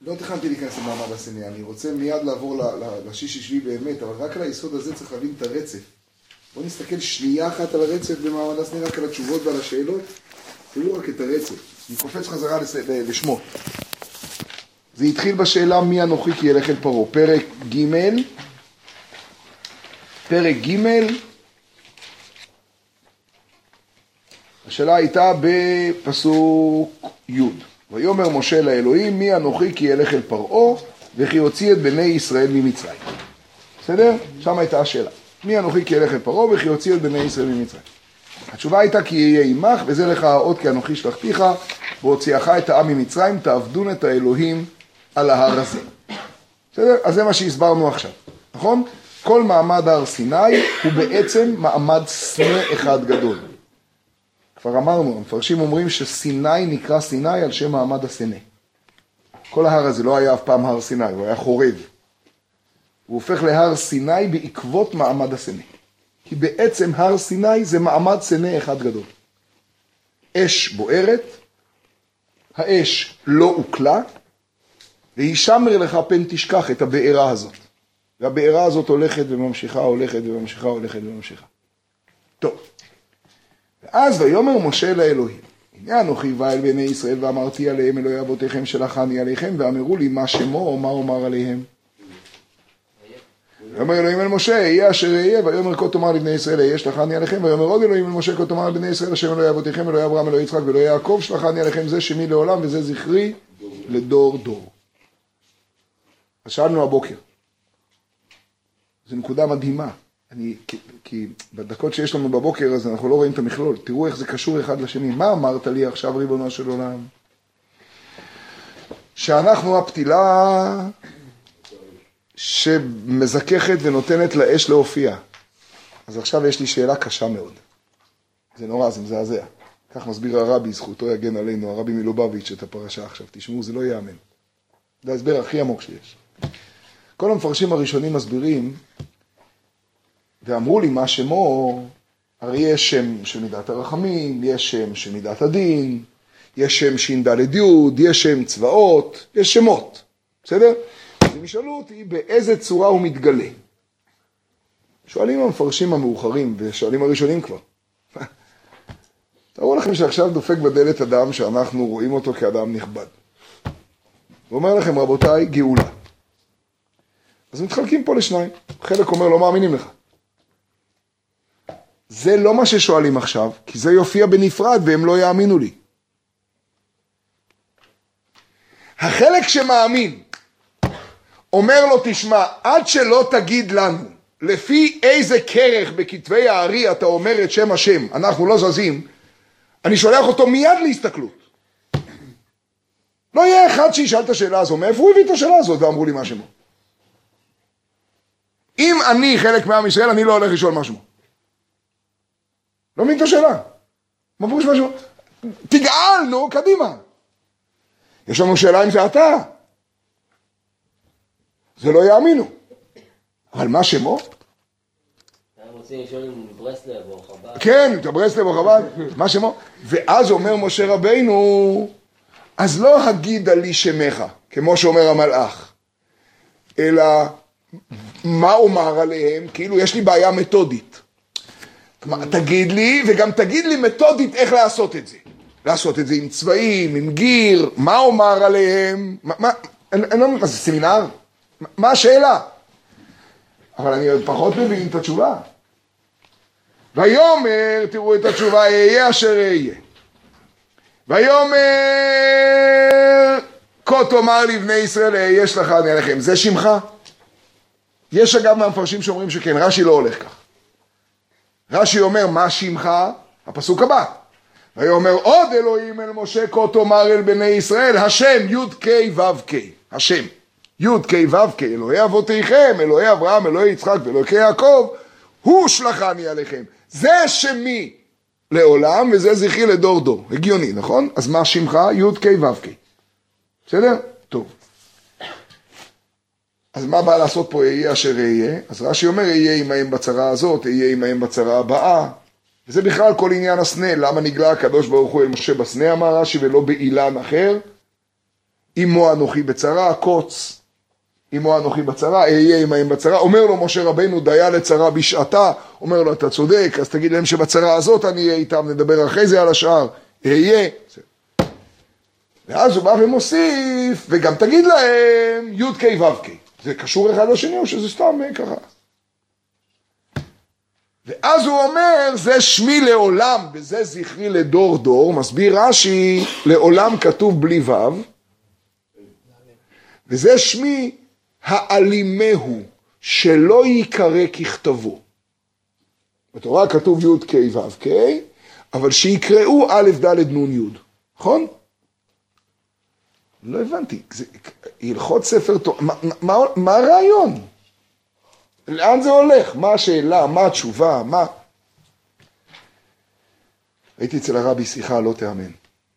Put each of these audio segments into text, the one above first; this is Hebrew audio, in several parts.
לא תכנתי להיכנס למעמד הסנה, אני רוצה מיד לעבור לשישי שביעי באמת, אבל רק על היסוד הזה צריך להבין את הרצף. בואו נסתכל שנייה אחת על הרצף במעמד הסנה, רק על התשובות ועל השאלות, תראו רק את הרצף. אני קופץ חזרה לשמות. זה התחיל בשאלה מי אנוכי כי ילך אל פרעה. פרק ג' השאלה הייתה בפסוק י'. ויאמר משה לאלוהים מי אנוכי כי ילך אל פרעה וכי יוציא את בני ישראל ממצרים. בסדר? שם הייתה השאלה. מי אנוכי כי ילך אל פרעה וכי יוציא את בני ישראל ממצרים. התשובה הייתה כי יהיה עמך וזה לך האות כי אנוכי שלחתיך והוציאך את העם ממצרים תעבדון את האלוהים על ההר הזה. בסדר? אז זה מה שהסברנו עכשיו. נכון? כל מעמד הר סיני הוא בעצם מעמד סנה אחד גדול. כבר אמרנו, המפרשים אומרים שסיני נקרא סיני על שם מעמד הסנה. כל ההר הזה לא היה אף פעם הר סיני, הוא היה חורב. הוא הופך להר סיני בעקבות מעמד הסנה. כי בעצם הר סיני זה מעמד סנה אחד גדול. אש בוערת, האש לא הוקלה, והישמר לך פן תשכח את הבארה הזאת. והבארה הזאת הולכת וממשיכה, הולכת וממשיכה, הולכת וממשיכה. טוב. ואז ויאמר משה לאלוהים, הנה אנוכי בא אל בני ישראל ואמרתי עליהם אלוהי אבותיכם שלחני עליכם ואמרו לי מה שמו מה אומר עליהם. ויאמר אלוהים אל משה יהיה אשר יהיה ויאמר כה תאמר לבני ישראל יהיה שלחני עליכם ויאמר עוד אלוהים אל משה כה תאמר לבני ישראל השם אלוהי אבותיכם אלוהי אברהם אלוהי יצחק ואלוהי יעקב שלחני עליכם זה שמי לעולם וזה זכרי לדור דור. אז שאלנו הבוקר. זו נקודה מדהימה. כי בדקות שיש לנו בבוקר אז אנחנו לא רואים את המכלול. תראו איך זה קשור אחד לשני. מה אמרת לי עכשיו ריבונו של עולם? שאנחנו הפתילה שמזככת ונותנת לאש להופיע. אז עכשיו יש לי שאלה קשה מאוד. זה נורא, זה מזעזע. כך מסביר הרבי, זכותו יגן עלינו, הרבי מלובביץ' את הפרשה עכשיו. תשמעו, זה לא יאמן. זה ההסבר הכי עמוק שיש. כל המפרשים הראשונים מסבירים ואמרו לי מה שמו, הרי יש שם של מידת הרחמים, יש שם של מידת הדין, יש שם ש"ד י', יש שם צבאות, יש שמות, בסדר? אז הם ישאלו אותי באיזה צורה הוא מתגלה. שואלים המפרשים המאוחרים, ושואלים הראשונים כבר. תראו לכם שעכשיו דופק בדלת אדם שאנחנו רואים אותו כאדם נכבד. הוא אומר לכם רבותיי, גאולה. אז מתחלקים פה לשניים. חלק אומר לא מאמינים לך. זה לא מה ששואלים עכשיו, כי זה יופיע בנפרד והם לא יאמינו לי. החלק שמאמין, אומר לו תשמע, עד שלא תגיד לנו, לפי איזה כרך בכתבי הארי אתה אומר את שם השם, אנחנו לא זזים, אני שולח אותו מיד להסתכלות. לא יהיה אחד שישאל את השאלה הזו, מאיפה הוא הביא את השאלה הזאת ואמרו לי מה שמו. אם אני חלק מעם ישראל, אני לא הולך לשאול משהו. לא מבין את השאלה. מה פירוש משהו? תגאל, נו, קדימה. יש לנו שאלה אם זה אתה. זה לא יאמינו. אבל מה שמו? הם רוצים לשאול אם ברסלב או חב"ד. כן, את ברסלב או חב"ד. מה שמו? ואז אומר משה רבינו, אז לא הגידה לי שמך, כמו שאומר המלאך, אלא מה אומר עליהם? כאילו יש לי בעיה מתודית. תגיד לי, וגם תגיד לי מתודית איך לעשות את זה. לעשות את זה עם צבעים, עם גיר, מה אומר עליהם? מה זה סמינר? מה השאלה? אבל אני עוד פחות מבין את התשובה. ויאמר, תראו את התשובה, יהיה אשר יהיה. ויאמר, כה תאמר לבני ישראל, יש לך אני עליכם. זה שמך? יש אגב מהמפרשים שאומרים שכן, רש"י לא הולך כך. רש"י אומר, מה שמך? הפסוק הבא. ויאמר עוד אלוהים אל משה, כה תאמר אל בני ישראל, השם י' כ' ו' כ', השם י' כ' ו' כ', אלוהי אבותיכם, אלוהי אברהם, אלוהי יצחק ואלוהי יעקב, הוא שלחני עליכם. זה שמי לעולם וזה זכרי לדור דור. הגיוני, נכון? אז מה שמך? י' כ' ו' כ'. בסדר? טוב. אז מה בא לעשות פה יהיה אשר יהיה? אז רש"י אומר יהיה עמהם בצרה הזאת, יהיה עמהם בצרה הבאה. וזה בכלל כל עניין הסנה. למה נגלה הקדוש ברוך הוא אל משה בסנה אמר רש"י ולא באילן אחר? אמו אנוכי בצרה, קוץ, אמו אנוכי בצרה, אהיה עמהם בצרה. אומר לו משה רבנו, דיה לצרה בשעתה, אומר לו, אתה צודק, אז תגיד להם שבצרה הזאת אני אהיה איתם, נדבר אחרי זה על השאר, אהיה. ואז הוא בא ומוסיף, וגם תגיד להם, י' ק' ו' ק'. זה קשור אחד לשני או שזה סתם ככה? ואז הוא אומר, זה שמי לעולם, וזה זכרי לדור דור, מסביר רש"י, לעולם כתוב בלי ו', וזה שמי העלימהו, שלא ייקרא ככתבו. בתורה כתוב י' ק' ו' ק', אבל שיקראו א' ד' נ' י', נכון? לא הבנתי, הלכות ספר תורה, מה הרעיון? לאן זה הולך? מה השאלה? מה התשובה? מה? הייתי אצל הרבי שיחה, לא תאמן.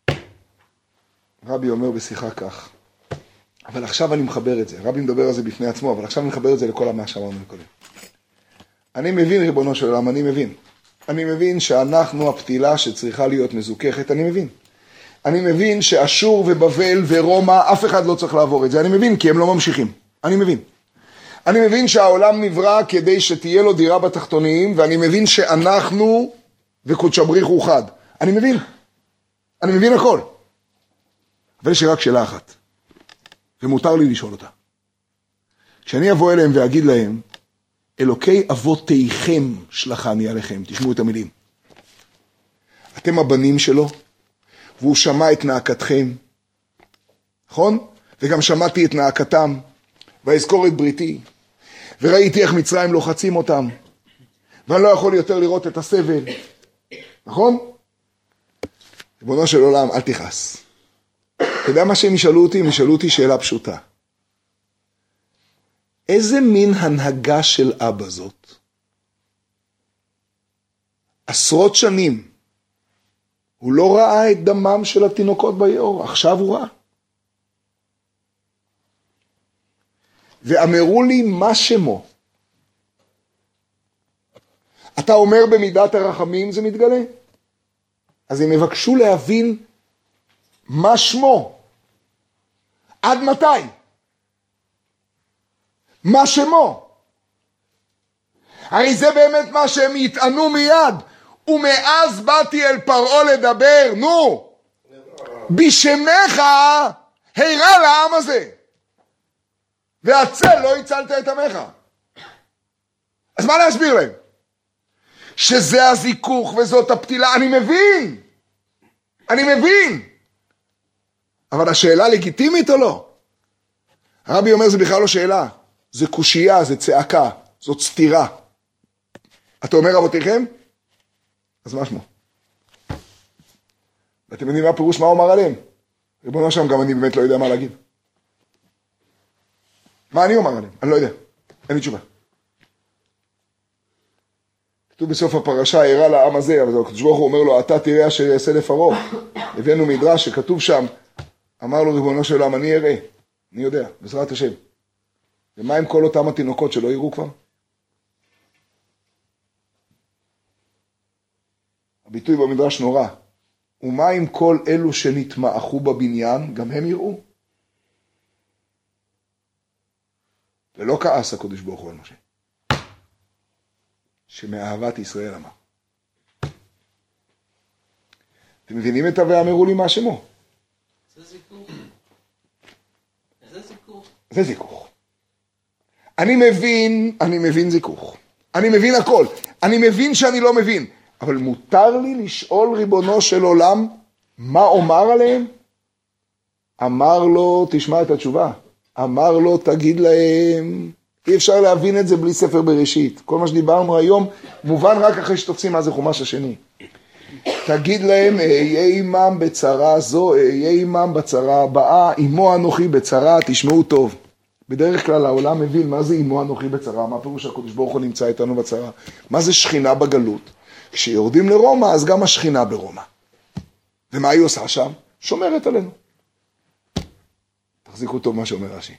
רבי אומר בשיחה כך, אבל עכשיו אני מחבר את זה, רבי מדבר על זה בפני עצמו, אבל עכשיו אני מחבר את זה לכל מה שאמרנו מקודם. אני מבין, ריבונו של עולם, אני מבין. אני מבין שאנחנו הפתילה שצריכה להיות מזוכחת, אני מבין. אני מבין שאשור ובבל ורומא, אף אחד לא צריך לעבור את זה, אני מבין, כי הם לא ממשיכים. אני מבין. אני מבין שהעולם נברא כדי שתהיה לו דירה בתחתונים, ואני מבין שאנחנו וקודש הבריך הוא חד. אני מבין. אני מבין הכל. אבל יש רק שאלה אחת, ומותר לי לשאול אותה. כשאני אבוא אליהם ואגיד להם, אלוקי אבותיכם שלחני עליכם, תשמעו את המילים. אתם הבנים שלו, והוא שמע את נאקתכם, נכון? וגם שמעתי את נאקתם, ואזכור את בריתי, וראיתי איך מצרים לוחצים אותם, ואני לא יכול יותר לראות את הסבל, נכון? ריבונו של עולם, אל תכעס. אתה יודע מה שהם ישאלו אותי? הם ישאלו אותי שאלה פשוטה. איזה מין הנהגה של אבא זאת? עשרות שנים, הוא לא ראה את דמם של התינוקות ביאור, עכשיו הוא ראה. ואמרו לי מה שמו. אתה אומר במידת הרחמים זה מתגלה. אז הם יבקשו להבין מה שמו. עד מתי? מה שמו? הרי זה באמת מה שהם יטענו מיד. ומאז באתי אל פרעה לדבר, נו, בשמך הירא לעם הזה. והצל לא הצלת את עמך. אז מה להסביר להם? שזה הזיכוך וזאת הפתילה, אני מבין. אני מבין. אבל השאלה לגיטימית או לא? הרבי אומר זה בכלל לא שאלה. זה קושייה, זה צעקה, זאת סתירה. אתה אומר אבותיכם? אז מה שמו? ואתם יודעים מה הפירוש, מה הוא אמר עליהם? ריבונו שם, גם אני באמת לא יודע מה להגיד. מה אני אומר עליהם? אני לא יודע. אין לי תשובה. כתוב בסוף הפרשה, הראה לעם הזה, אבל הקדוש ברוך הוא אומר לו, אתה תראה אשר יעשה לפרעה. הבאנו מדרש שכתוב שם, אמר לו ריבונו של עולם, אני אראה. אני יודע, בעזרת השם. ומה עם כל אותם התינוקות שלא יראו כבר? הביטוי במדרש נורא. ומה עם כל אלו שנתמעכו בבניין, גם הם יראו? ולא כעס הקדוש ברוך הוא על משה. שמאהבת ישראל אמר. אתם מבינים את ואמרו לי מה שמו? זה זיכוך. זה זיכוך. זה זיכוך. אני מבין זיכוך. אני מבין הכל. אני מבין שאני לא מבין. אבל מותר לי לשאול ריבונו של עולם, מה אומר עליהם? אמר לו, תשמע את התשובה. אמר לו, תגיד להם, אי אפשר להבין את זה בלי ספר בראשית. כל מה שדיברנו היום, מובן רק אחרי שתופסים מה זה חומש השני. תגיד להם, אהיה עמם בצרה זו, אהיה עמם בצרה הבאה, עמו אנוכי בצרה, תשמעו טוב. בדרך כלל העולם מבין מה זה עמו אנוכי בצרה, מה פירוש הקדוש ברוך הוא נמצא איתנו בצרה, מה זה שכינה בגלות. כשיורדים לרומא, אז גם השכינה ברומא. ומה היא עושה שם? שומרת עלינו. תחזיקו טוב מה שאומר רש"י.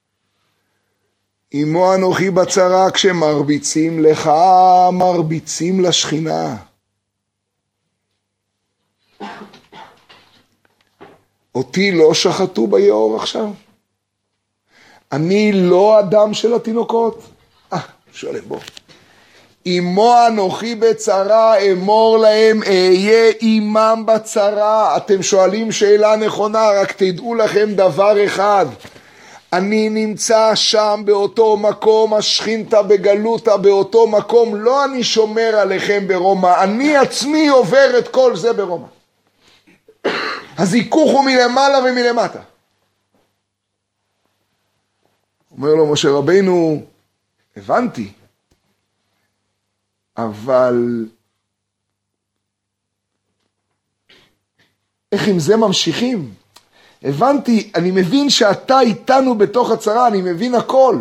עמו אנוכי בצרה, כשמרביצים לך, מרביצים לשכינה. אותי לא שחטו ביאור עכשיו? אני לא אדם של התינוקות? שואלים בוא. אמו אנוכי בצרה, אמור להם, אהיה עמם בצרה. אתם שואלים שאלה נכונה, רק תדעו לכם דבר אחד. אני נמצא שם באותו מקום, השכינתה בגלותה באותו מקום, לא אני שומר עליכם ברומא, אני עצמי עובר את כל זה ברומא. הזיכוך הוא מלמעלה ומלמטה. אומר לו משה רבינו, הבנתי, אבל איך עם זה ממשיכים? הבנתי, אני מבין שאתה איתנו בתוך הצרה, אני מבין הכל.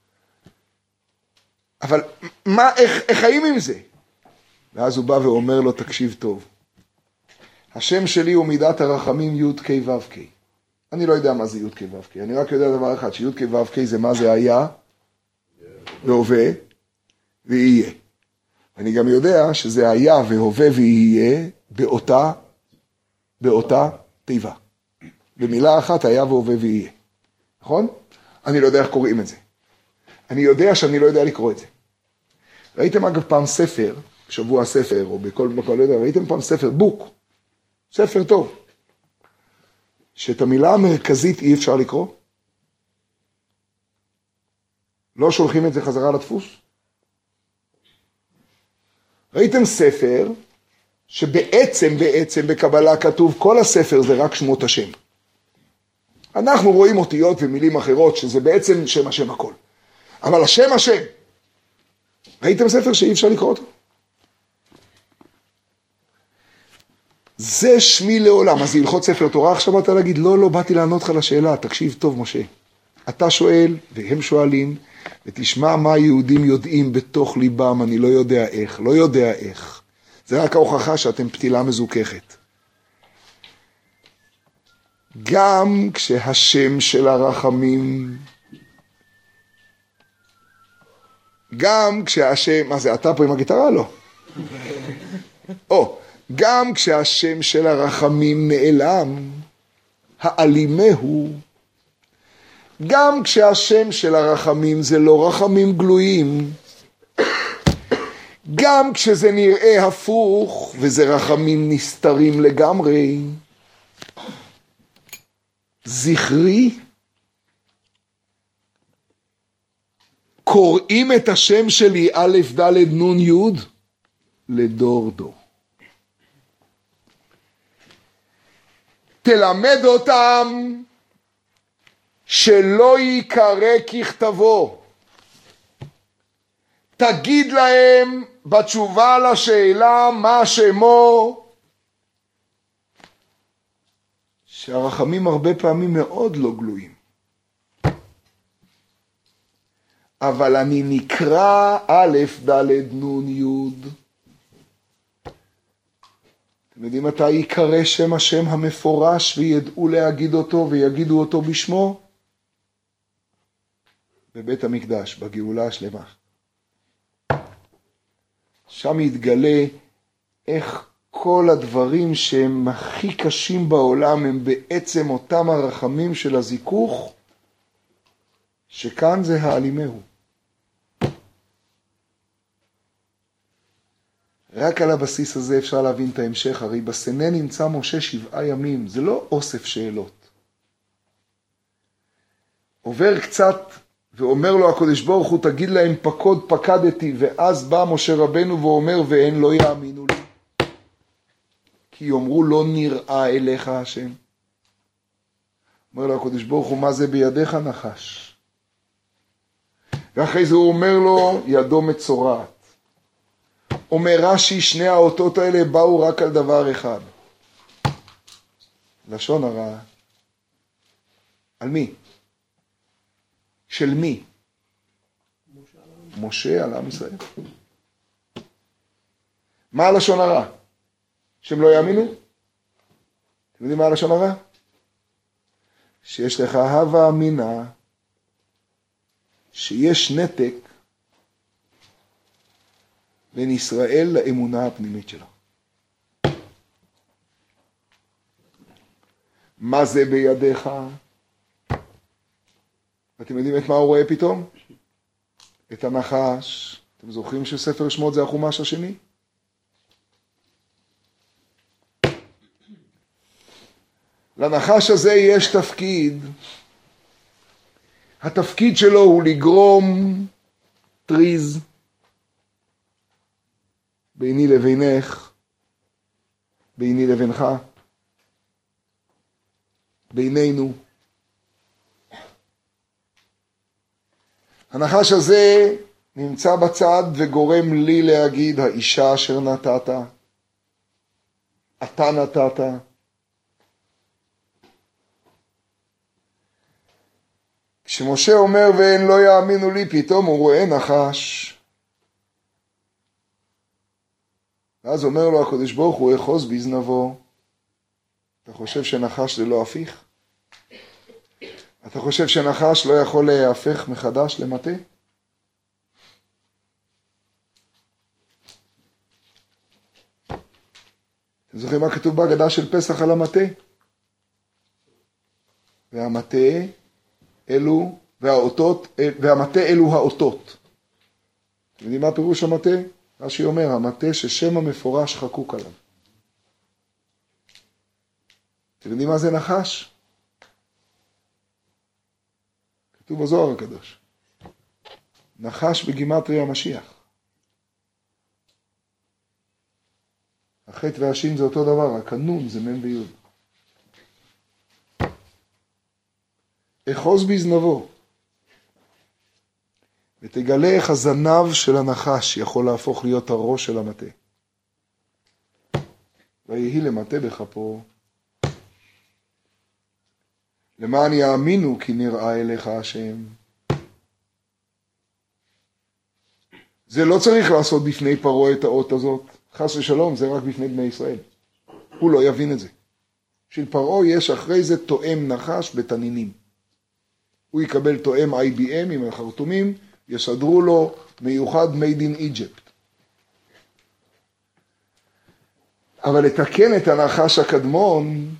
אבל איך חיים עם זה? ואז הוא בא ואומר לו, תקשיב טוב. השם שלי הוא מידת הרחמים י' כ' ו' כ'. אני לא יודע מה זה י' כ' ו' כ'. אני רק יודע דבר אחד, שי' כ' ו' כ' זה מה זה היה, והווה, ויהיה. אני גם יודע שזה היה והווה ויהיה באותה תיבה. במילה אחת היה והווה ויהיה. נכון? אני לא יודע איך קוראים את זה. אני יודע שאני לא יודע לקרוא את זה. ראיתם אגב פעם ספר, שבוע ספר, או בכל מקום, ראיתם פעם ספר, בוק. ספר טוב. שאת המילה המרכזית אי אפשר לקרוא? לא שולחים את זה חזרה לדפוס? ראיתם ספר שבעצם בקבלה כתוב כל הספר זה רק שמות השם. אנחנו רואים אותיות ומילים אחרות שזה בעצם שם השם הכל. אבל השם השם. ראיתם ספר שאי אפשר לקרוא אותו? זה שמי לעולם. אז הלכות ספר תורה עכשיו אתה להגיד, לא, באתי לענות לך לשאלה, תקשיב טוב משה. אתה שואל והם שואלים, ותשמע מה היהודים יודעים בתוך ליבם, אני לא יודע איך. זה רק ההוכחה שאתם פתילה מזוככת. גם כשהשם של הרחמים, מה זה, אתה פה עם הגיטרה? לא. גם כשהשם של הרחמים נעלם, העלימהו, גם כשהשם של הרחמים זה לא רחמים גלויים, גם כשזה נראה הפוך וזה רחמים נסתרים לגמרי, זכרי, קוראים את השם שלי א' ד' נ' י' לדור דור. תלמד אותם שלא יקרא ככתבו. תגיד להם בתשובה לשאלה מה שמו, שהרחמים הרבה פעמים מאוד לא גלויים. אבל אני נקרא א' ד' נ' י'. אתם יודעים מתי יקרא שם השם המפורש וידעו להגיד אותו ויגידו אותו בשמו? בבית המקדש, בגאולה השלמה. שם יתגלה איך כל הדברים שהם הכי קשים בעולם הם בעצם אותם הרחמים של הזיכוך, שכאן זה העלימהו. רק על הבסיס הזה אפשר להבין את ההמשך, הרי בסנה נמצא משה 7 ימים, זה לא אוסף שאלות. עובר קצת ואומר לו הקדוש ברוך הוא, תגיד להם פקדתי, ואז בא משה רבנו ואומר, והן לא יאמינו לי. כי יאמרו לא נראה אליך השם. אומר לו הקדוש ברוך הוא, מה זה בידיך נחש? ואחרי זה הוא אומר לו, ידו מצורעת. אומר רש"י, שני האותות האלה באו רק על דבר אחד. לשון הרע. על מי? של מי? משה על עם ישראל. מה הלשון הרע? שהם לא יאמינו? אתם יודעים מה הלשון הרע? שיש לך הווה אמינה, שיש נתק בין ישראל לאמונה הפנימית שלו. מה זה בידיך? אתם יודעים את מה הוא רואה פתאום? את הנחש. אתם זוכרים שספר שמות זה החומש השני? לנחש הזה יש תפקיד. התפקיד שלו הוא לגרום טריז ביני לבינך, ביני לבינך, בינינו. הנחש הזה נמצא בצד וגורם לי להגיד, האישה אשר נתת, אתה נתת. כשמשה אומר ואין לא יאמינו לי, פתאום הוא רואה נחש. ואז אומר לו הקדוש ברוך הוא, אחוז בזנבו. אתה חושב שנחש זה לא הפיך? אתה חושב שנחש לא יכול להפך מחדש למטה? אתם זוכרים מה כתוב בהגדה של פסח על המטה? והמטה אלו, והמטה אלו האותות. אתם יודעים מה פירוש המטה? רש"י אומר, המטה ששם המפורש חקוק עליו. אתם יודעים מה זה נחש? כתוב בזוהר הקדוש. נחש בגימטריה המשיח. החטא והשין זה אותו דבר, רק הנון זה מם ויוד. אחוז בזנבו, ותגלה איך הזנב של הנחש יכול להפוך להיות הראש של המטה. ויהי למטה בכפו. למען יאמינו כי נראה אליך השם. זה לא צריך לעשות בפני פרעה את האות הזאת. חס ושלום, זה רק בפני בני ישראל. הוא לא יבין את זה. של פרעה יש אחרי זה תואם נחש בתנינים. הוא יקבל תואם IBM עם החרטומים, יסדרו לו מיוחד made in Egypt. אבל לתקן את הנחש הקדמון,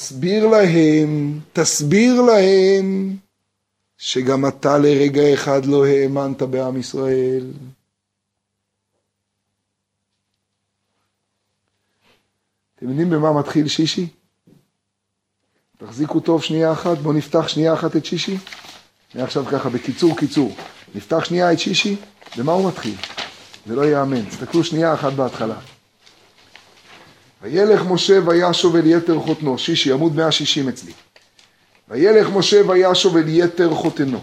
תסביר להם שגם אתה לרגע אחד לא האמנת בעם ישראל. אתם יודעים במה מתחיל שישי? תחזיקו טוב שנייה אחת, בואו נפתח שנייה אחת את שישי. עכשיו ככה, בקיצור. נפתח שנייה את שישי, במה הוא מתחיל? זה לא יאמן. תסתכלו שנייה אחת בהתחלה. וילך משה וישוב אל יתר חותנו, שישי, עמוד 160 אצלי. וילך משה וישוב אל יתר חותנו.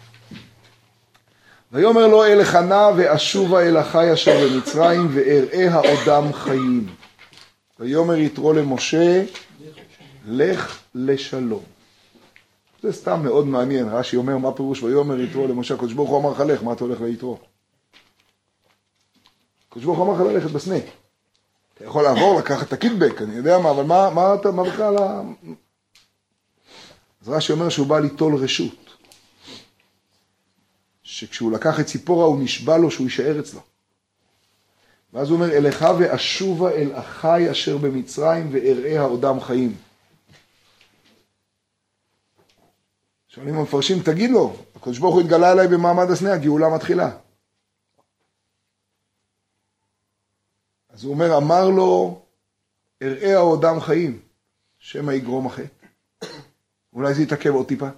ויאמר לו אלחנה ואשובה אל אחי אשר במצרים ואראה העודם חיים. ויאמר יתרו למשה, לך לשלום. זה סתם מאוד מעניין. רש"י אומר מה פירוש ויאמר יתרו למשה, הקדוש ברוך הוא אמר לך לך, מה אתה הולך ליתרו? הקדוש ברוך הוא אמר לך ללכת בסנה. אתה יכול לעבור לקחת את הקידבק, אני יודע מה, אבל מה בכלל? אז רש"י אומר שהוא בא ליטול רשות. שכשהוא לקח את ציפורה הוא נשבע לו שהוא יישאר אצלו. ואז הוא אומר אלך ואשובה אל אחי אשר במצרים ואראה העודם חיים. שואלים המפרשים, תגיד לו, הקדוש ברוך הוא התגלה אליי במעמד הסנה, הגאולה מתחילה. אז הוא אומר, אמר לו, אראה העודם חיים, שמא יגרום החטא. אולי זה יתעכב עוד טיפה.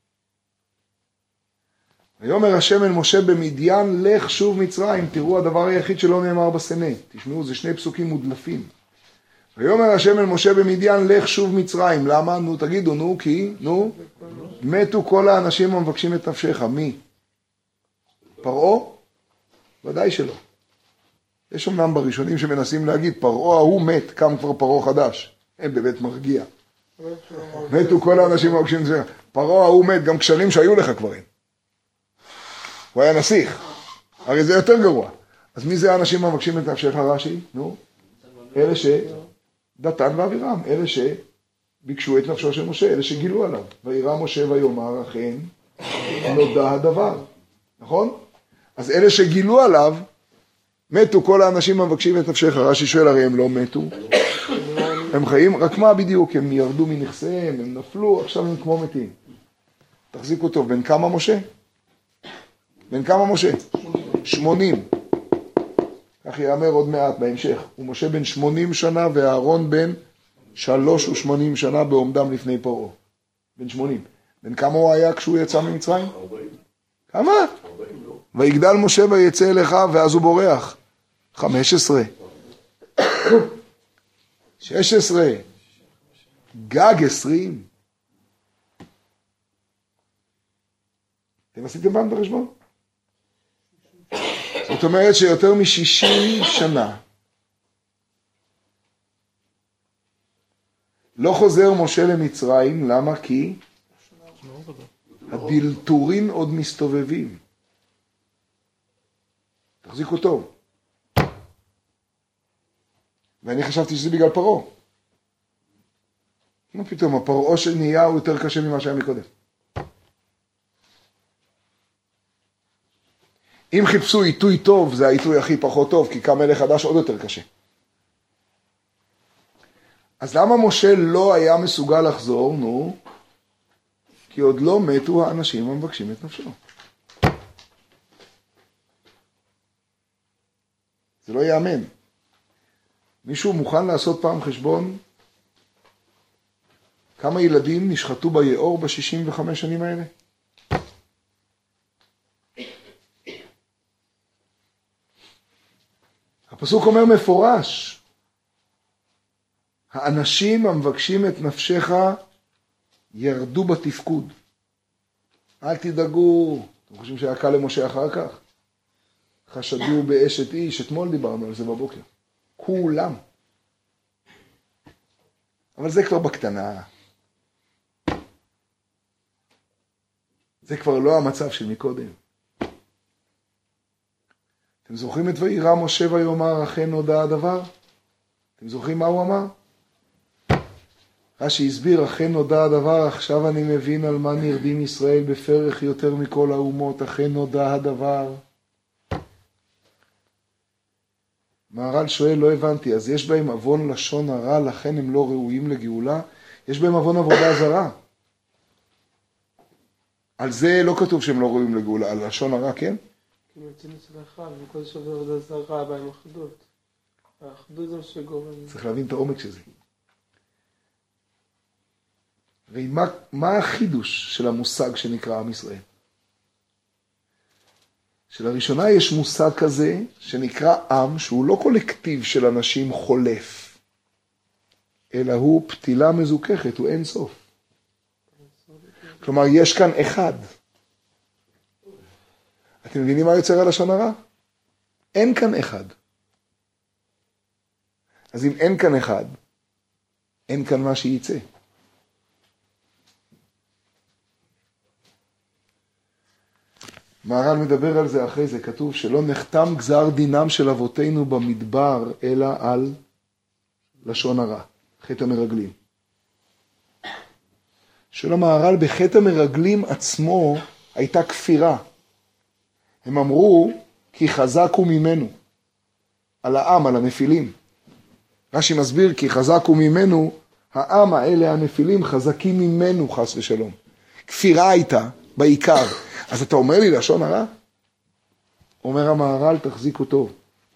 ויאמר השם אל משה במדיין, לך שוב מצרים. תראו, הדבר היחיד שלא נאמר בסנה. תשמעו, זה שני פסוקים מודלפים. ויאמר השם אל משה במדיין, לך שוב מצרים. למה? תגידו, כי, מתו כל האנשים המבקשים את נפשך. מי? פרעה? ודאי שלא. יש אמנם בראשונים שמנסים להגיד, פרעה ההוא מת, קם כבר פרעה חדש. הם בבית מרגיע. מתו כל האנשים המבקשים את נפשך. פרעה ההוא מת, גם קשרים שהיו לך כבר אין. הוא היה נסיך. הרי זה יותר גרוע. אז מי זה האנשים המבקשים את נפשך, רש"י? אלה דתן ואבירם, אלה שביקשו את נפשו של משה, אלה שגילו עליו. וירא משה ויאמר, אכן נודע הדבר. נכון? אז אלה שגילו עליו, מתו כל האנשים המבקשים את נפשך. רש"י שואל, הרי הם לא מתו. הם חיים, רק מה בדיוק? הם ירדו מנכסיהם, הם נפלו, עכשיו הם כמו מתים. תחזיקו טוב, בן כמה משה? בן כמה משה? 80. כך יאמר עוד מעט בהמשך. ומשה בן 80 שנה ואהרון בן 83 שנה בעומדם לפני פרעה. בן 80. בן כמה הוא היה כשהוא יצא ממצרים? 40. כמה? 40 לא. ויגדל משה ויצא אליך ואז הוא בורח. 15. 16. גג 20. אתם עשיתם פעם את החשבון? זאת אומרת שיותר מ-60 שנה לא חוזר משה למצרים. למה? כי הדלתורין עוד מסתובבים. תחזיקו טוב. ואני חשבתי שזה בגלל פרעה. מה פתאום, הפרעה שנהיה הוא יותר קשה ממה שהיה מקודם. אם חיפשו עיתוי טוב, זה העיתוי הכי פחות טוב, כי קם מלך חדש עוד יותר קשה. אז למה משה לא היה מסוגל לחזור? נו, כי עוד לא מתו האנשים המבקשים את נפשו. זה לא יאמן. מישהו מוכן לעשות פעם חשבון כמה ילדים נשחטו ביעור ב-65 שנים האלה? הפסוק אומר מפורש, האנשים המבקשים את נפשך ירדו בתפקוד. אל תדאגו. אתם חושבים שהיה קל למשה אחר כך? חשדו באשת איש, אתמול דיברנו על זה בבוקר. כולם. אבל זה כבר בקטנה. זה כבר לא המצב של מקודם. אתם זוכרים את וירא משה ויאמר אכן נודע הדבר? אתם זוכרים מה הוא אמר? רש"י הסביר, אכן נודע הדבר, עכשיו אני מבין על מה נרדים ישראל בפרך יותר מכל האומות, אכן נודע הדבר. מהר"ל שואל, לא הבנתי, אז יש בהם אבון לשון הרע, לכן הם לא ראויים לגאולה? יש בהם אבון עבודה זרה. על זה לא כתוב שהם לא ראויים לגאולה, על לשון הרע, כן? כי יוצאים לצלחה, וכל שעובר עבודה זרה בהם אחדות. האחדות זה מה שגורם. צריך להבין את העומק של זה. הרי מה החידוש של המושג שנקרא עם ישראל? שלראשונה יש מושג כזה שנקרא עם, שהוא לא קולקטיב של אנשים חולף, אלא הוא פתילה מזוככת, הוא אין סוף. כלומר, יש כאן אחד. אתם מבינים מה יוצר על לשון הרע? אין כאן אחד. אז אם אין כאן אחד, אין כאן מה שייצא. מהר"ל מדבר על זה אחרי זה, כתוב שלא נחתם גזר דינם של אבותינו במדבר, אלא על לשון הרע, חטא המרגלים. של המהר"ל, בחטא המרגלים עצמו הייתה כפירה. הם אמרו, כי חזק הוא ממנו, על העם, על הנפילים. רש"י מסביר, כי חזק הוא ממנו, העם האלה, הנפילים, חזקים ממנו, חס ושלום. כפירה הייתה, בעיקר. אז אתה אומר לי לשון הרע? אומר המהר"ל, תחזיקו טוב.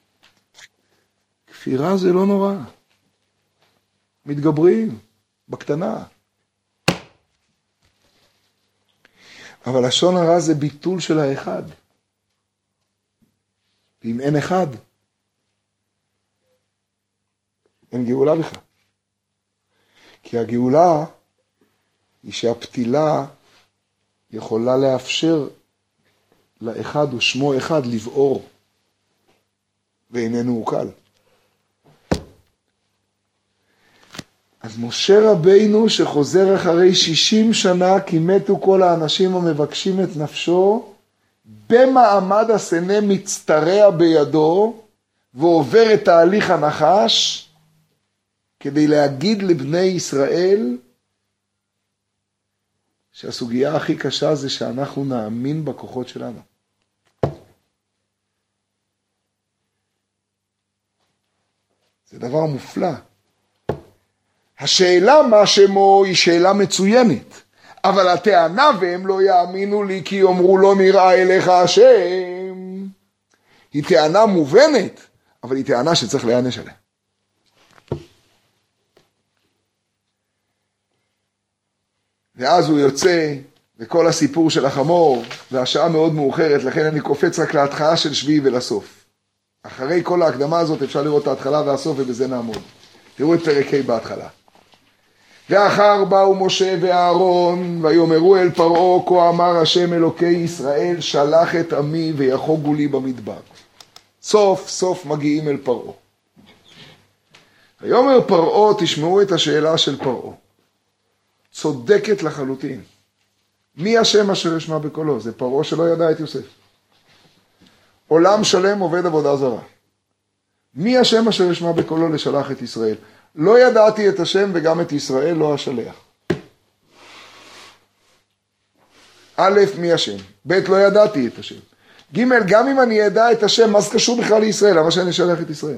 כפירה זה לא נורא. מתגברים, בקטנה. אבל לשון הרע זה ביטול של האחד. ואם אין אחד, אין גאולה בכלל. כי הגאולה היא שהפתילה יכולה לאפשר לאחד ושמו אחד לבעור, ואיננו עוקל. אז משה רבינו שחוזר אחרי 60 שנה, כי מתו כל האנשים המבקשים את נפשו, במעמד הסנה מצטרע בידו, ועובר את תהליך הנחש, כדי להגיד לבני ישראל, שהסוגיה הכי קשה זה שאנחנו נאמין בכוחות שלנו. זה דבר מופלא. השאלה מה שמו היא שאלה מצוינת, אבל הטענה והם לא יאמינו לי כי יאמרו לא נראה אליך השם, היא טענה מובנת, אבל היא טענה שצריך להיענש עליה. ואז הוא יוצא, וכל הסיפור של החמור, והשעה מאוד מאוחרת, לכן אני קופץ רק להתחלה של שביעי ולסוף. אחרי כל ההקדמה הזאת אפשר לראות את ההתחלה והסוף, ובזה נעמוד. תראו את פרק ה' בהתחלה. ואחר באו משה ואהרון, ויאמרו אל פרעה, כה אמר השם אלוקי ישראל, שלח את עמי ויחוגו לי במדבר. סוף סוף מגיעים אל פרעה. ויאמר פרעה, תשמעו את השאלה של פרעה. צודקת לחלוטין. מי השם אשר ישמע בקולו? זה פרעה שלא ידע את יוסף. עולם שלם עובד עבודה זרה. מי השם אשר ישמע בקולו לשלח את ישראל? לא ידעתי את השם וגם את ישראל לא אשלח. א', מי השם? ב', לא ידעתי את השם. ג', גם אם אני ידע את השם, מה זה קשור בכלל לישראל? למה שאני אשלח את ישראל?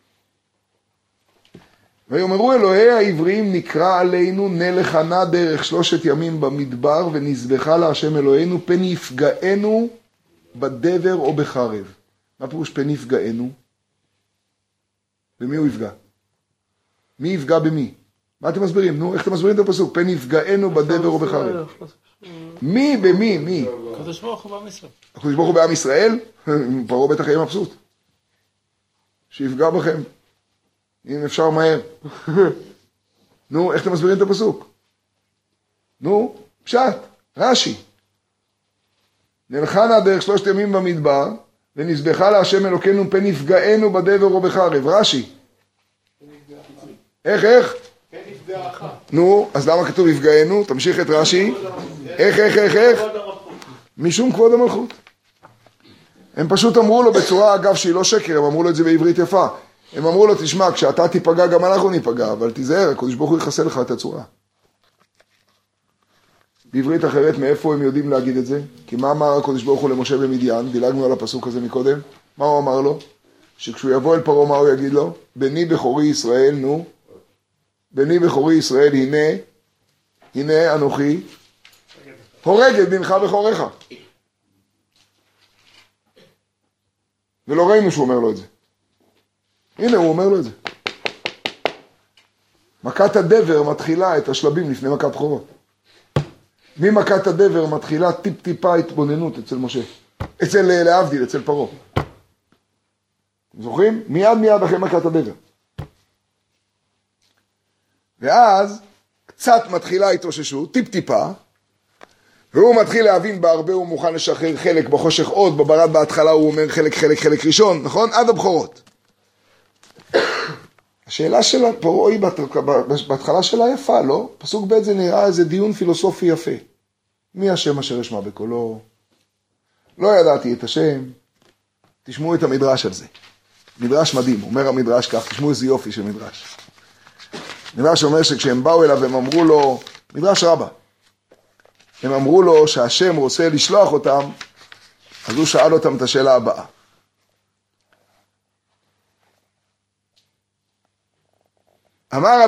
ויאמרו אלוהי העבריים נקרא עלינו נלחנה דרך 3 ימים במדבר ונזבחה להשם אלוהינו פן יפגענו בדבר או בחרב. מה פירוש פן יפגענו? במי הוא יפגע? מי יפגע במי? מה אתם מסבירים? נו, איך אתם מסבירים את הפסוק? פן יפגענו בדבר או בחרב. מי במי? מי? הקדוש ברוך הוא בעם ישראל. הקדוש ברוך הוא בעם ישראל? פרעה בטח יהיה מבסוט. שיפגע בכם. אם אפשר מהר. נו, איך אתם מסבירים את הפסוק? נו, פשט, רש"י. נלחנה דרך 3 ימים במדבר, ונזבחה להשם אלוקינו פן יפגענו בדבר או בחרב. רש"י. איך? כן יפגעך. נו, אז למה כתוב יפגענו? תמשיך את רש"י. איך? משום כבוד המלכות. הם פשוט אמרו לו בצורה, אגב, שהיא לא שקר, הם אמרו לו את זה בעברית יפה. הם אמרו לו, תשמע, כשאתה תיפגע, גם אנחנו ניפגע, אבל תיזהר, הקדוש ברוך הוא יחסל לך את הצורה. בעברית אחרת, מאיפה הם יודעים להגיד את זה? כי מה אמר הקדוש ברוך הוא למשה במדיין? דילגנו על הפסוק הזה מקודם. מה הוא אמר לו? שכשהוא יבוא אל פרעה, מה הוא יגיד לו? בני בכורי ישראל, נו. בני בכורי ישראל, הנה אנוכי, הורג את בנך בכורך. ולא ראינו שהוא אומר לו את זה. הנה הוא אומר לו את זה. מכת הדבר מתחילה את השלבים לפני מכת בכורות. ממכת הדבר מתחילה טיפה התבוננות אצל משה. להבדיל, אצל פרעה. זוכרים? מיד אחרי מכת הדבר. ואז קצת מתחילה התאוששות, טיפה, והוא מתחיל להבין בהרבה, הוא מוכן לשחרר חלק, בחושך עוד, בברד בהתחלה הוא אומר חלק ראשון, נכון? עד הבכורות. השאלה של פרעה היא בהתחלה שלה יפה, לא? פסוק ב' זה נראה איזה דיון פילוסופי יפה. מי השם אשר ישמע בקולו? לא ידעתי את השם. תשמעו את המדרש על זה. מדרש מדהים, אומר המדרש כך, תשמעו איזה יופי של מדרש. מדרש אומר שכשהם באו אליו הם אמרו לו, מדרש רבה, הם אמרו לו שהשם רוצה לשלוח אותם, אז הוא שאל אותם את השאלה הבאה. אמר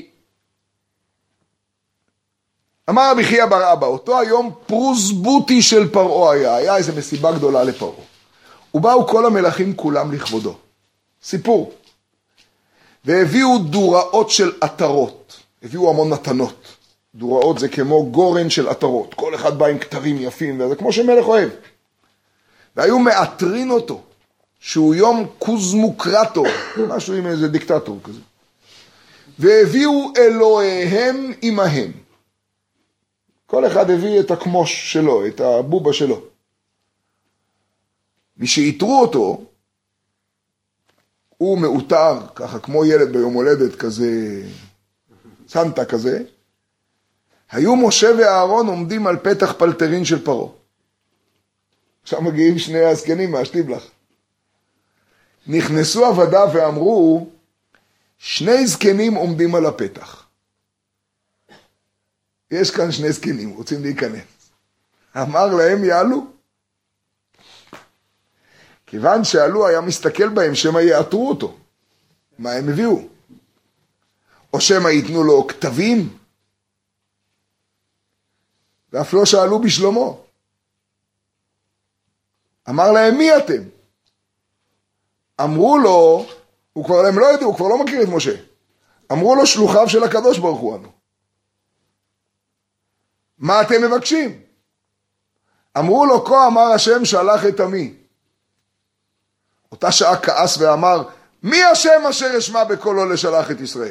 רבי חייא בר אבא, אותו היום פרוזבוטי של פרעה היה איזו מסיבה גדולה לפרעה. ובאו כל המלכים כולם לכבודו. סיפור. והביאו דוראות של עטרות, הביאו המון מתנות. דוראות זה כמו גורן של עטרות, כל אחד בא עם כתרים יפים, וזה כמו שמלך אוהב. והיו מאתרין אותו, שהוא יום קוזמוקרטו, משהו עם איזה דיקטטור כזה. והביאו אלוהיהם עמהם. כל אחד הביא את הכמוש שלו, את הבובה שלו. מי שיתרו אותו, הוא מאותר, ככה כמו ילד ביום הולדת כזה, סנטה כזה, היו משה ואהרון עומדים על פתח פלטרין של פרעה. עכשיו מגיעים שני הזקנים מהשטיבלח. נכנסו עבדיו ואמרו, שני זקנים עומדים על הפתח. יש כאן שני זקנים, רוצים להיכנס. אמר להם יעלו. כיוון שעלו היה מסתכל בהם שמא יעתרו אותו. מה הם הביאו? או שמא ייתנו לו כתבים? ואף לא שאלו בשלומו. אמר להם, מי אתם? אמרו לו, הם לא ידעו, הוא כבר לא מכיר את משה. אמרו לו, שלוחיו של הקדוש ברוך הוא אנו. מה אתם מבקשים? אמרו לו, כה אמר השם שלח את עמי. אותה שעה כעס ואמר, מי השם אשר אשמע בקולו לשלח את ישראל?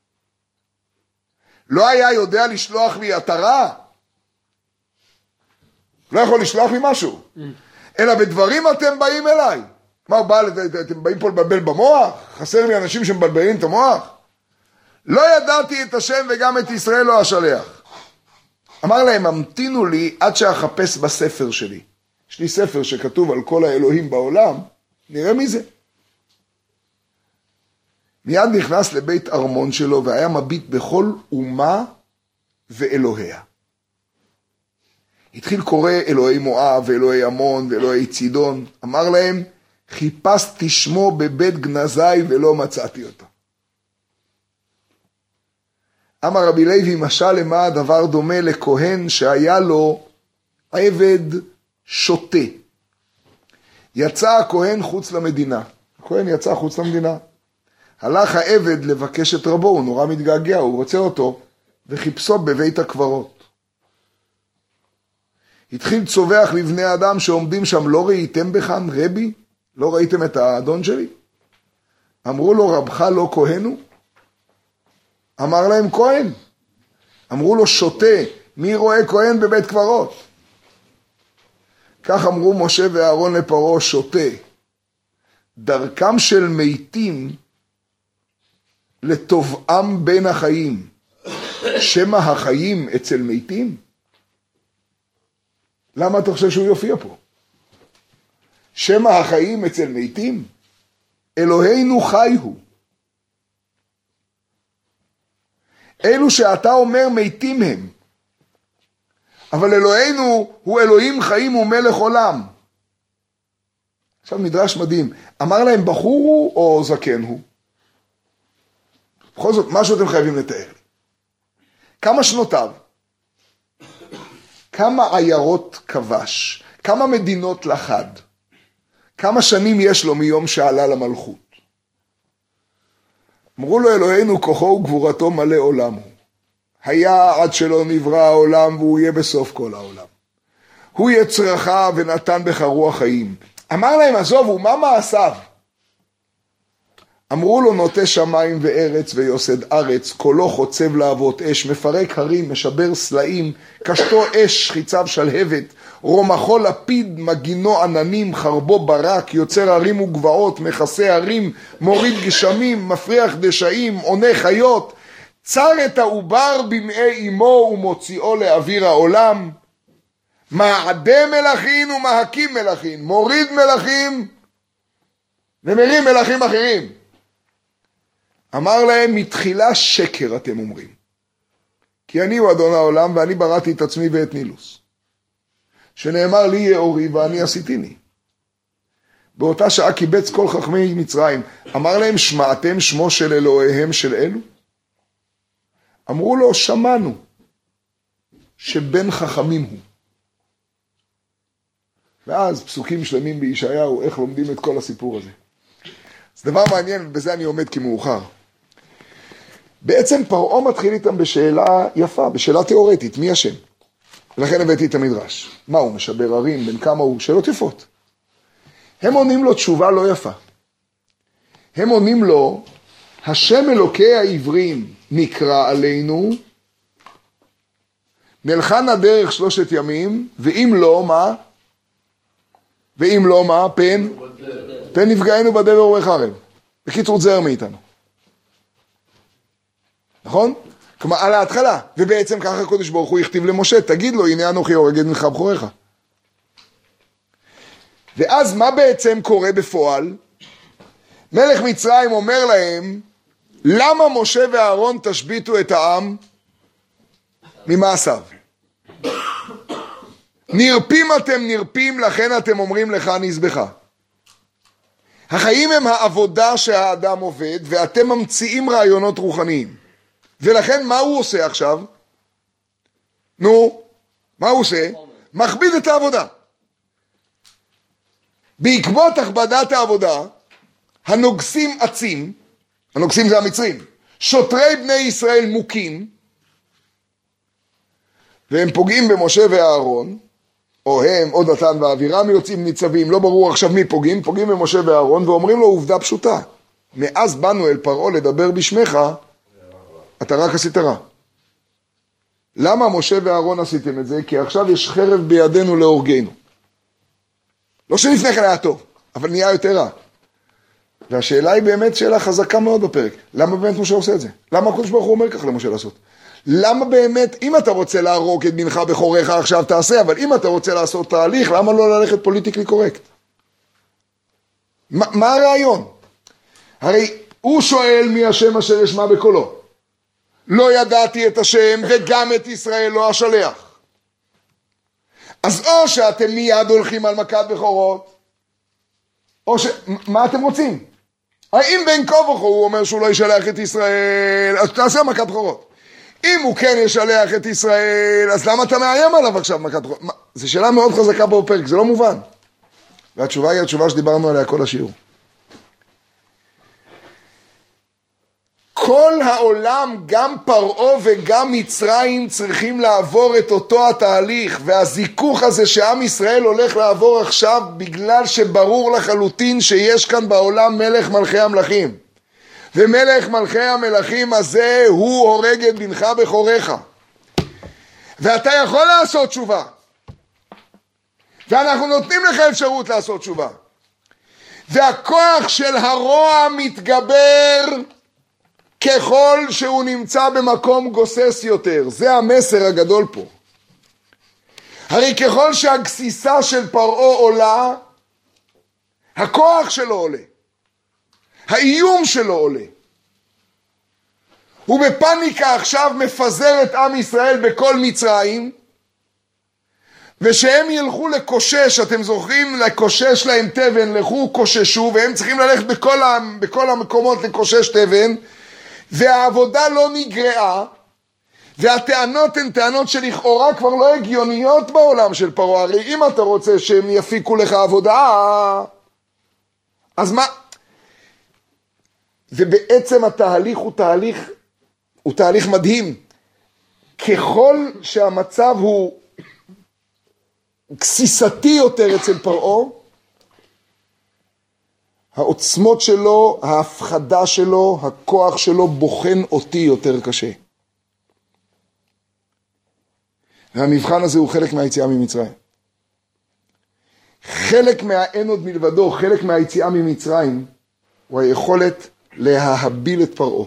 לא היה יודע לשלוח לי עטרה? לא יכול לשלוח לי משהו. אלא בדברים אתם באים אליי. מה, אתם באים פה לבלבל במוח? חסר לי אנשים שמבלבלים את המוח? לא ידעתי את השם וגם את ישראל לא אשלח. אמר להם, המתינו לי עד שאחפש בספר שלי. יש לי ספר שכתוב על כל האלוהים בעולם, נראה מי זה. מיד נכנס לבית ארמון שלו והיה מביט בכל אומה ואלוהיה. התחיל קורא אלוהי מואב ואלוהי עמון ואלוהי צידון. אמר להם, חיפשתי שמו בבית גנזי ולא מצאתי אותו. אמר רבי לוי, משל למה הדבר דומה לכהן שהיה לו עבד שוטה. יצא הכהן חוץ למדינה. הכהן יצא חוץ למדינה. הלך העבד לבקש את רבו, הוא נורא מתגעגע, הוא רוצה אותו, וחיפשו בבית הקברות. התחיל צובח לבני אדם שעומדים שם, לא ראיתם בכאן רבי? לא ראיתם את האדון שלי? אמרו לו, רבך לא כהן הוא? אמר להם, כהן. אמרו לו, שוטה, מי רואה כהן בבית קברות? כך אמרו משה ואהרון לפרעה, שוטה. דרכם של מתים לטובעם בין החיים. שמא החיים אצל מתים? למה אתה חושב שהוא יופיע פה? שמא החיים אצל מתים? אלוהינו חי הוא. אלו שאתה אומר מתים הם. אבל אלוהינו הוא אלוהים חיים ומלך עולם. עכשיו מדרש מדהים. אמר להם בחור הוא או זקן הוא? בכל זאת, משהו אתם חייבים לתאר לי. כמה שנותיו? כמה עיירות כבש? כמה מדינות לחד? כמה שנים יש לו מיום שעלה למלכות? אמרו לו, אלוהינו כוחו וגבורתו מלא עולם הוא. היה עד שלא נברא העולם והוא יהיה בסוף כל העולם. הוא יצרך ונתן בך רוח חיים. אמר להם, עזוב, ומה מעשיו? אמרו לו, נוטה שמיים וארץ ויוסד ארץ, קולו חוצב להבות אש, מפרק הרים, משבר סלעים, קשתו אש, חיציו שלהבת, רומחו לפיד, מגינו עננים, חרבו ברק, יוצר הרים וגבעות, מכסה הרים, מוריד גשמים, מפריח דשאים, עונה חיות, צר את העובר במעי אמו ומוציאו לאוויר העולם, מעדה מלכים ומהקים מלכים, מוריד מלכים ומרים מלכים אחרים. אמר להם, מתחילה שקר אתם אומרים. כי אני הוא אדון העולם ואני בראתי את עצמי ואת נילוס. שנאמר לי יהיה אורי ואני עשיתיני. באותה שעה קיבץ כל חכמי מצרים. אמר להם, שמעתם שמו של אלוהיהם של אלו? אמרו לו, שמענו שבן חכמים הוא. ואז פסוקים שלמים בישעיהו, איך לומדים את כל הסיפור הזה. זה דבר מעניין, ובזה אני עומד כמאוחר. בעצם פרעה מתחיל איתם בשאלה יפה, בשאלה תיאורטית, מי השם? ולכן הבאתי את המדרש. מה הוא, משבר הרים, בין כמה הוא? שאלות יפות. הם עונים לו תשובה לא יפה. הם עונים לו, השם אלוקי העברים נקרא עלינו, נלכה נא דרך 3 ימים, ואם לא, מה? ואם לא, מה? פן נפגענו בדבר ובחרב. בקיצור, תזהר מאיתנו. נכון? כלומר, על ההתחלה. ובעצם ככה הקדוש ברוך הוא יכתיב למשה, תגיד לו, הנה אנוכי הורג את בנך בכורך. ואז מה בעצם קורה בפועל? מלך מצרים אומר להם, למה משה ואהרון תשביתו את העם ממעשיו? נרפים אתם נרפים, לכן אתם אומרים לך נזבחה. החיים הם העבודה שהאדם עובד, ואתם ממציאים רעיונות רוחניים. ולכן מה הוא עושה עכשיו? נו, מה הוא עושה? מכביד את העבודה. בעקבות הכבדת העבודה, הנוגסים עצים, הנוגסים זה המצרים, שוטרי בני ישראל מוכים, והם פוגעים במשה ואהרון, או הם, או דתן ואבירם יוצאים ניצבים, לא ברור עכשיו מי פוגעים, פוגעים במשה ואהרון, ואומרים לו עובדה פשוטה, מאז באנו אל פרעה לדבר בשמך, אתה רק עשית רע. למה משה ואהרון עשיתם את זה? כי עכשיו יש חרב בידינו להורגנו. לא שלפני כן היה טוב, אבל נהיה יותר רע. והשאלה היא באמת שאלה חזקה מאוד בפרק. למה באמת משה עושה את זה? למה הקדוש ברוך הוא אומר כך למשה לעשות? למה באמת, אם אתה רוצה להרוג את בנך בכורך עכשיו תעשה, אבל אם אתה רוצה לעשות תהליך, למה לא ללכת פוליטיקלי קורקט? מה הרעיון? הרי הוא שואל מי השם אשר ישמע בקולו. לא ידעתי את השם וגם את ישראל לא אשלח. אז או שאתם מיד הולכים על מכת בכורות, או מה אתם רוצים? האם בין כה וכה הוא אומר שהוא לא ישלח את ישראל, אז תעשה מכת בכורות. אם הוא כן ישלח את ישראל, אז למה אתה מאיים עליו עכשיו מכת בכורות? זו שאלה מאוד חזקה בפרק, זה לא מובן. והתשובה היא התשובה שדיברנו עליה כל השיעור. כל העולם, גם פרעה וגם מצרים, צריכים לעבור את אותו התהליך, והזיכוך הזה שעם ישראל הולך לעבור עכשיו, בגלל שברור לחלוטין שיש כאן בעולם מלך מלכי המלכים. ומלך מלכי המלכים הזה הוא הורג את בנך בכורך. ואתה יכול לעשות תשובה. ואנחנו נותנים לך אפשרות לעשות תשובה. והכוח של הרוע מתגבר ככל שהוא נמצא במקום גוסס יותר. זה המסר הגדול פה. הרי ככל שהגסיסה של פרעה עולה, הכוח שלו עולה. האיום שלו עולה. הוא בפניקה עכשיו מפזר את עם ישראל בכל מצרים, ושהם ילכו לקושש, אתם זוכרים, לקושש להם תבן, לכו קוששו, והם צריכים ללכת בכל המקומות לקושש תבן, והעבודה לא נגרעה, והטענות הן טענות שלכאורה כבר לא הגיוניות בעולם של פרעה. הרי אם אתה רוצה שהם יפיקו לך עבודה, אז מה? ובעצם התהליך הוא תהליך מדהים. ככל שהמצב הוא גסיסתי יותר אצל פרעה, העוצמות שלו, ההפחדה שלו, הכוח שלו בוחן אותי יותר קשה. והמבחן הזה הוא חלק מהיציאה ממצרים. חלק מהאין עוד מלבדו, חלק מהיציאה ממצרים, הוא היכולת לההביל את פרעה.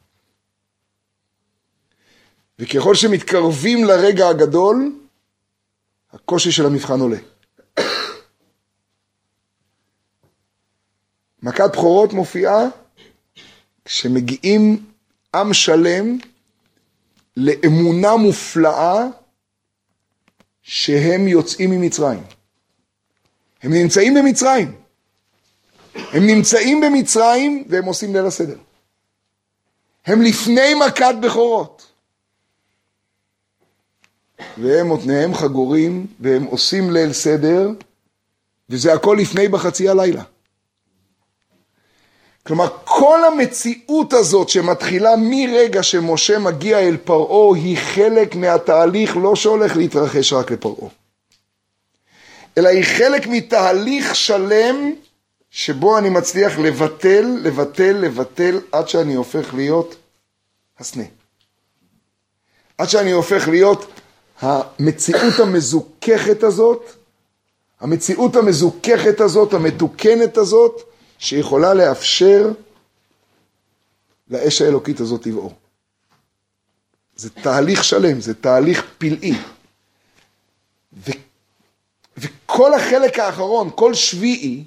וככל שמתקרבים לרגע הגדול, הקושי של המבחן עולה. מכת בכורות מופיעה כשמגיעים עם שלם לאמונה מופלאה שהם יוצאים ממצרים. הם נמצאים במצרים. הם נמצאים במצרים והם עושים ליל הסדר. הם לפני מכת בכורות. והם מותניהם חגורים והם עושים ליל סדר, וזה הכל לפני בחצי הלילה. כלומר, כל המציאות הזאת שמתחילה מרגע שמשה מגיע אל פרעה, היא חלק מהתהליך לא שהולך להתרחש רק לפרעה. אלא היא חלק מתהליך שלם, שבו אני מצליח לבטל, עד שאני הופך להיות הסנה. עד שאני הופך להיות המציאות המזוככת הזאת, המתוקנת הזאת, שיכולה לאפשר לאש האלוקית הזאת לבעור. זה תהליך שלם, זה תהליך פלאי. וכל החלק האחרון, כל שביעי,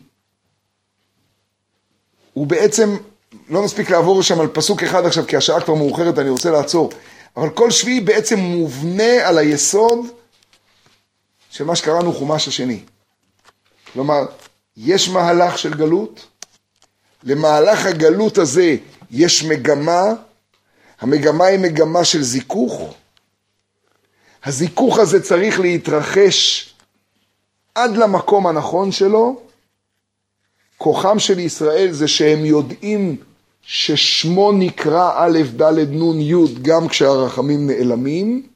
הוא בעצם, לא נספיק לעבור שם על פסוק אחד עכשיו, כי השעה כבר מאוחרת, אני רוצה לעצור. אבל כל שביעי בעצם מובנה על היסוד של מה שקראנו חומש השני. כלומר, יש מהלך של גלות, למהלך הגלות הזה יש מגמה, המגמה היא מגמה של זיכוך. הזיכוך הזה צריך להתרחש עד למקום הנכון שלו. כוחם של ישראל זה שהם יודעים ששמו נקרא א' ד' נ' י' גם כשהרחמים נעלמים,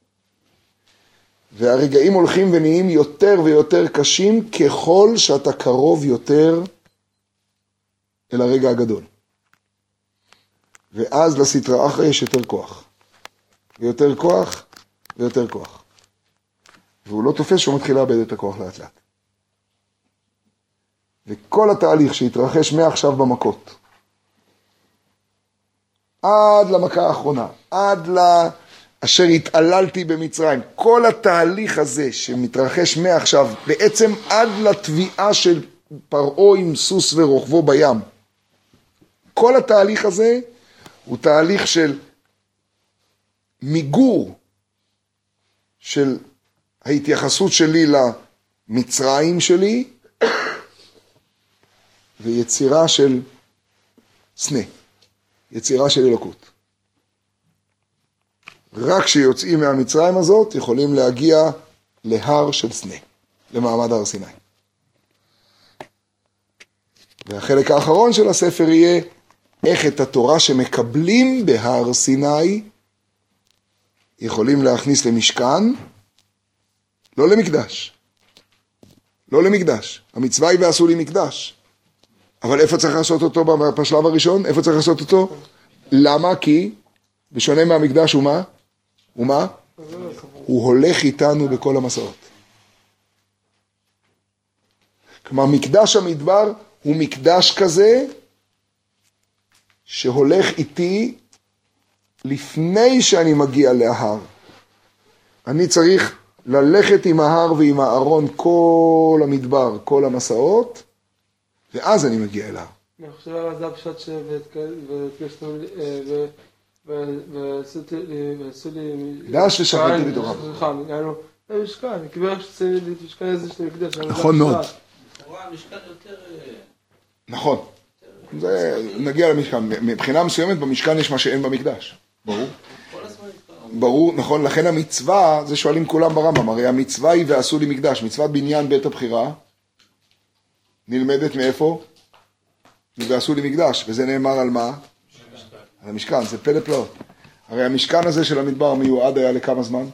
והרגעים הולכים ונהיים יותר ויותר קשים ככל שאתה קרוב יותר אל הרגע הגדול. ואז לסטרא אחרא יש יותר כוח, ויותר כוח, ויותר כוח. והוא לא תופס שהוא מתחיל לאבד את הכוח לאט לאט. וכל התהליך שהתרחש מעכשיו במכות, עד למכה האחרונה, עד אשר התעללתי במצרים, כל התהליך הזה שמתרחש מעכשיו, בעצם עד לתביעה של פרעה עם סוס ורוכבו בים, כל התהליך הזה הוא תהליך של מיגור של ההתייחסות שלי למצרים שלי, ויצירה של סנה, יצירה של אלוקות. רק כשיוצאים מהמצרים הזאת יכולים להגיע להר של סנה, למעמד הר סיני. והחלק האחרון של הספר יהיה איך את התורה שמקבלים בהר סיני יכולים להכניס למשכן, לא למקדש. לא למקדש. המצווה היא ועשו לי מקדש. אבל איפה צריך לעשות אותו בשלב הראשון? איפה צריך לעשות אותו? למה? כי בשונה מהמקדש הוא מה? הוא מה? הוא הולך איתנו בכל המסעות. כלומר, מקדש המדבר הוא מקדש כזה שהולך איתי לפני שאני מגיע להר. אני צריך ללכת עם ההר ועם הארון כל המדבר, כל המסעות, ואז אני מגיע אליו. אני חושב על זה הפשט ועשו לי... מקדש ושכנתי בתוכם. סליחה, יענו, משכן, כבר שעשו לי משכן איזה של מקדש. נכון מאוד. המשכן יותר... נכון. נגיע למשכן. מבחינה מסוימת במשכן יש מה שאין במקדש. ברור. ברור, נכון. לכן המצווה, זה שואלים כולם ברמב"ם, הרי המצווה היא ועשו לי מקדש. מצוות בניין בית הבחירה נלמדת מאיפה? ועשו לי מקדש. וזה נאמר על מה? על המשכן. זה פלא פלאות. הרי המשכן הזה של המדבר מיועד היה לכמה זמן?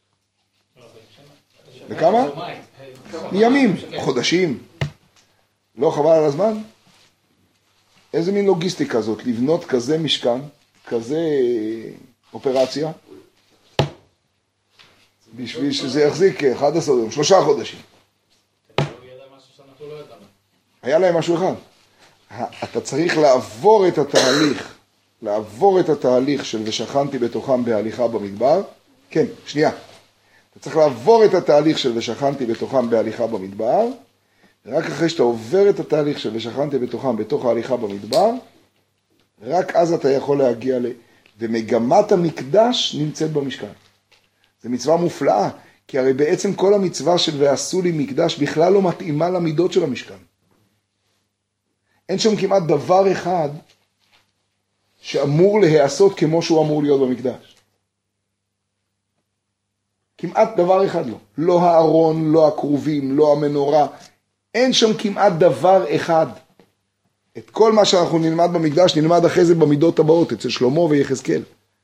לכמה? מימים, חודשים. לא חבל על הזמן? איזה מין לוגיסטיקה זאת, לבנות כזה משכן, כזה אופרציה, בשביל שזה יחזיק 11 יום, 3 חודשים. היה להם משהו אחד. אתה צריך לעבור את התהליך של ושכנתי בתוכם בהליכה במדבר. כן, שנייה. אתה צריך לעבור את התהליך של ושכנתי בתוכם בהליכה במדבר, רק אחרי שאתה עובר את התהליך של ושכנתי בתוכם בתוך ההליכה במדבר, רק אז אתה יכול להגיע ומגמת המקדש נמצאת במשכן. זו מצווה מופלאה, כי הרי בעצם כל המצווה של ועשו לי מקדש בכלל לא מתאימה למידות של המשכן. אין שם כמעט דבר אחד שאמור להיעשות כמו שהוא אמור להיות במקדש. כמעט דבר אחד לא. לא הארון, לא הקרובים, לא המנורה. אין שם כמעט דבר אחד. את כל מה שאנחנו נלמד במקדש, נלמד אחרי זה במידות הבאות, אצל שלמה ויחזקאל.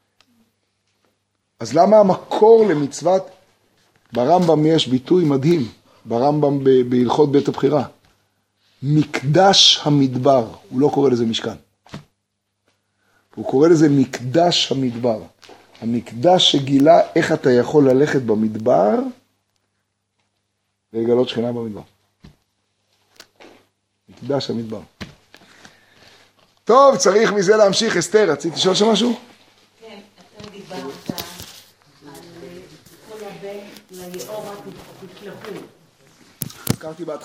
אז למה המקור למצוות? ברמב"ם יש ביטוי מדהים, ברמב"ם בהלכות בית הבחירה. מקדש המדבר, הוא לא קורא לזה משכן. הוא קורא לזה מקדש המדבר. המקדש שגילה איך אתה יכול ללכת במדבר ולגלות שכינה במדבר. מקדש המדבר. טוב, צריך מזה להמשיך. אסתר, רצית לשאול שם משהו? כן, אתה דיברת על כל הבן ליאור התשלחו. הזכרתי בהתחלה.